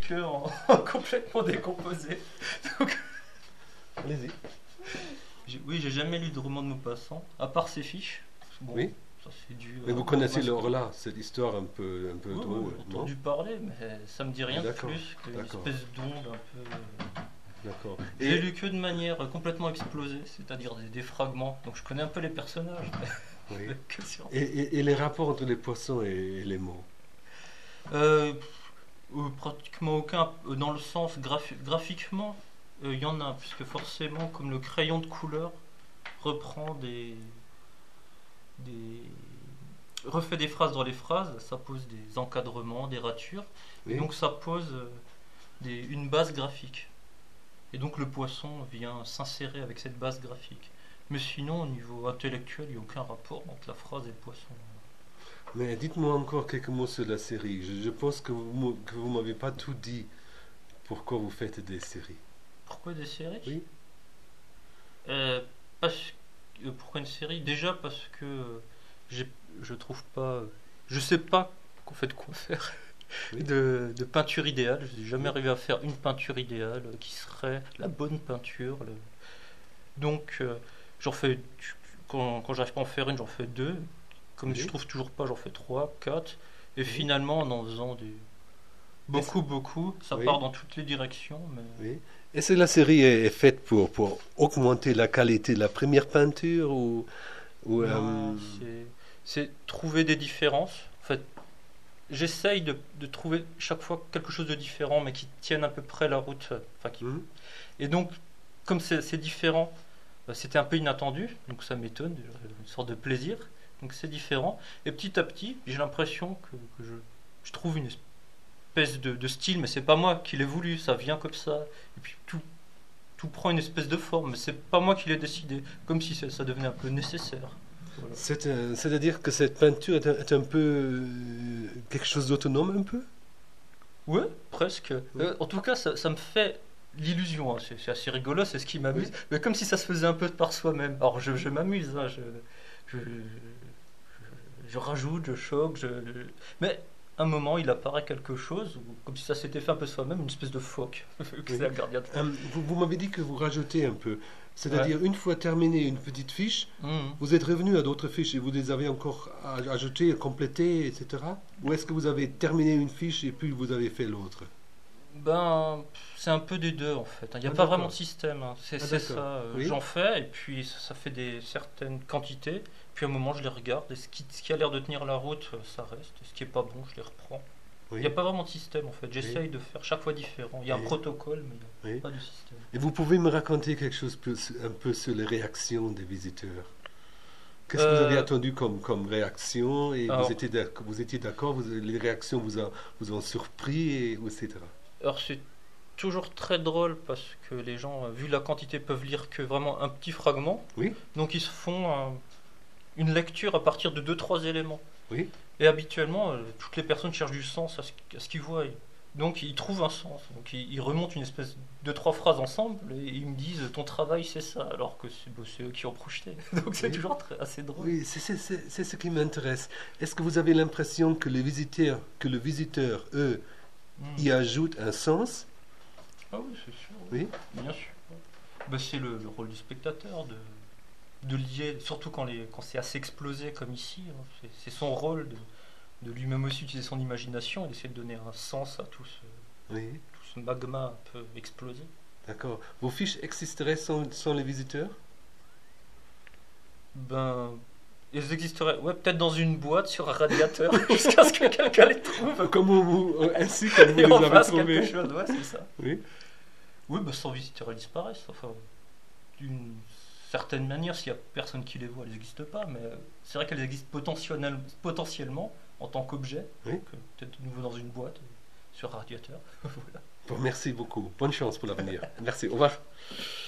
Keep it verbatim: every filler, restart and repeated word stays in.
que en, complètement décomposé. Donc, Allez-y. j'ai- oui, j'ai jamais lu de roman de Maupassant, à part ses fiches. Bon, Oui. ça c'est dû. Mais euh, vous connaissez parce que- l'Orla, cette histoire un peu, un peu Oui, oui, drôle, j'ai non? entendu parler, mais ça me dit rien de D'accord, plus qu'une d'accord. espèce d'onde un peu. euh, D'accord. J'ai Et lu que de manière euh, complètement explosée, c'est-à-dire des, des fragments. Donc je connais un peu les personnages, oui. mais que sur. Et, et- et les rapports entre les poissons et, et les mots? Euh, euh, pratiquement aucun, euh, dans le sens graphi- graphiquement, euh, il y en a, puisque forcément, comme le crayon de couleur reprend des, des, refait des phrases dans les phrases, ça pose des encadrements, des ratures, et Oui. donc ça pose euh, des, une base graphique. Et donc le poisson vient s'insérer avec cette base graphique. Mais sinon, au niveau intellectuel, il n'y a aucun rapport entre la phrase et le poisson. Mais dites-moi encore quelques mots sur la série. Je, je pense que vous que vous m'avez pas tout dit. Pourquoi vous faites des séries? Pourquoi des séries? Oui. Euh, parce que- euh, Pourquoi une série? Déjà parce que euh, j'ai, je trouve pas, je sais pas en fait quoi faire Oui. de, de peinture idéale. Je n'ai jamais Oui. arrivé à faire une peinture idéale euh, qui serait la bonne peinture. le- Donc euh, j'en fais quand, quand j'arrive pas à en faire une, j'en fais deux. Comme Oui. je trouve toujours pas, j'en fais trois, quatre. Et Oui. finalement, en en faisant des beaucoup, beaucoup, ça Oui. part dans toutes les directions. Mais Oui. Est-ce que la série est, est faite pour, pour augmenter la qualité de la première peinture ou, ou non, euh, c'est c'est trouver des différences. En fait, j'essaye de, de trouver chaque fois quelque chose de différent, mais qui tienne à peu près la route. euh, Enfin, qui- hmm? Et donc, comme c'est c'est différent, euh, c'était un peu inattendu, donc ça m'étonne, une sorte de plaisir. Donc c'est différent. Et petit à petit, j'ai l'impression que, que je, je trouve une espèce de, de style, mais c'est pas moi qui l'ai voulu, ça vient comme ça. Et puis tout, tout prend une espèce de forme, mais c'est pas moi qui l'ai décidé, comme si ça ça devenait un peu nécessaire. Voilà. C'est, euh, c'est-à-dire que cette peinture est un, est un peu euh, quelque chose d'autonome un peu? Ouais, presque. Oui. Euh, en tout cas, ça, ça me fait l'illusion, hein. C'est c'est assez rigolo, c'est ce qui m'amuse. Oui. Mais comme si ça se faisait un peu par soi-même. Alors je, je m'amuse, hein, je, je, je- je rajoute, je choque, je, je- mais à un moment il apparaît quelque chose, où- comme si ça s'était fait un peu soi-même, une espèce de phoque. Que Oui. c'est un gardien de Euh, phoque. vous vous m'avez dit que vous rajoutez un peu. C'est-à-dire, une fois terminé une petite fiche, Mhm. vous êtes revenu à d'autres fiches et vous les avez encore a- ajoutées, complétées, et cetera. Ou est-ce que vous avez terminé une fiche et puis vous avez fait l'autre? Ben, c'est un peu des deux en fait, hein. Il n'y a Ah, pas d'accord. vraiment de système, hein. C'est Ah, c'est d'accord. ça. euh, Oui. J'en fais et puis ça, ça fait des certaines quantités. Puis à un moment je les regarde et ce qui, ce qui a l'air de tenir la route, euh, ça reste. Et ce qui est pas bon, je les reprends. Il Oui. n'y a pas vraiment de système en fait. J'essaye de faire chaque fois différent. Il y a un Oui. protocole, mais il n'y a Oui. pas de système. Et vous pouvez me raconter quelque chose plus- un peu sur les réactions des visiteurs? Qu'est-ce que vous avez Euh, attendu comme, comme réaction et alors- vous étiez d'ac- vous étiez d'accord, vous- les réactions vous, a- vous ont surpris, et, et cetera. Alors c'est toujours très drôle parce que les gens, euh, vu la quantité, peuvent lire que vraiment un petit fragment. Oui. Donc ils se font un- une lecture à partir de deux trois éléments. Oui. Et habituellement, euh, toutes les personnes cherchent du sens à ce, à ce qu'ils voient. Donc ils trouvent un sens. Donc ils, ils remontent une espèce de trois phrases ensemble et ils me disent ton travail c'est ça, alors que c'est bah, c'est eux qui ont projeté. Donc c'est Oui. toujours très- assez drôle. Oui, c'est c'est- c'est- c'est ce qui m'intéresse. Est-ce que vous avez l'impression que les visiteurs, que le visiteur, eux, Mm. y ajoutent un sens? Ah oui, c'est sûr. Oui. Bien sûr. Bah, c'est le, le rôle du spectateur de, de lier, surtout quand, les, quand c'est assez explosé comme ici. Hein. C'est, c'est son rôle de, de lui-même aussi utiliser son imagination et d'essayer de donner un sens à tout ce, Oui, tout ce magma un peu explosé. d'accord. Vos fiches existeraient sans, sans les visiteurs? Ben, ils existeraient, ouais, peut-être dans une boîte sur un radiateur jusqu'à ce que quelqu'un les trouve Comme vous, vous- ainsi comme vous et les on avez fasse trouvés. quelque chose. Ouais, c'est ça. Oui. Oui, bah, sans visiteurs, elles disparaissent. Enfin, d'une certaine manière, s'il n'y a personne qui les voit, elles n'existent pas. Mais euh, c'est vrai qu'elles existent potentionnel- potentiellement en tant qu'objet. Oui. Donc, euh, peut-être de nouveau dans une boîte, euh, sur un radiateur. Voilà. Bon, merci beaucoup. Bonne chance pour l'avenir. Merci. Au revoir.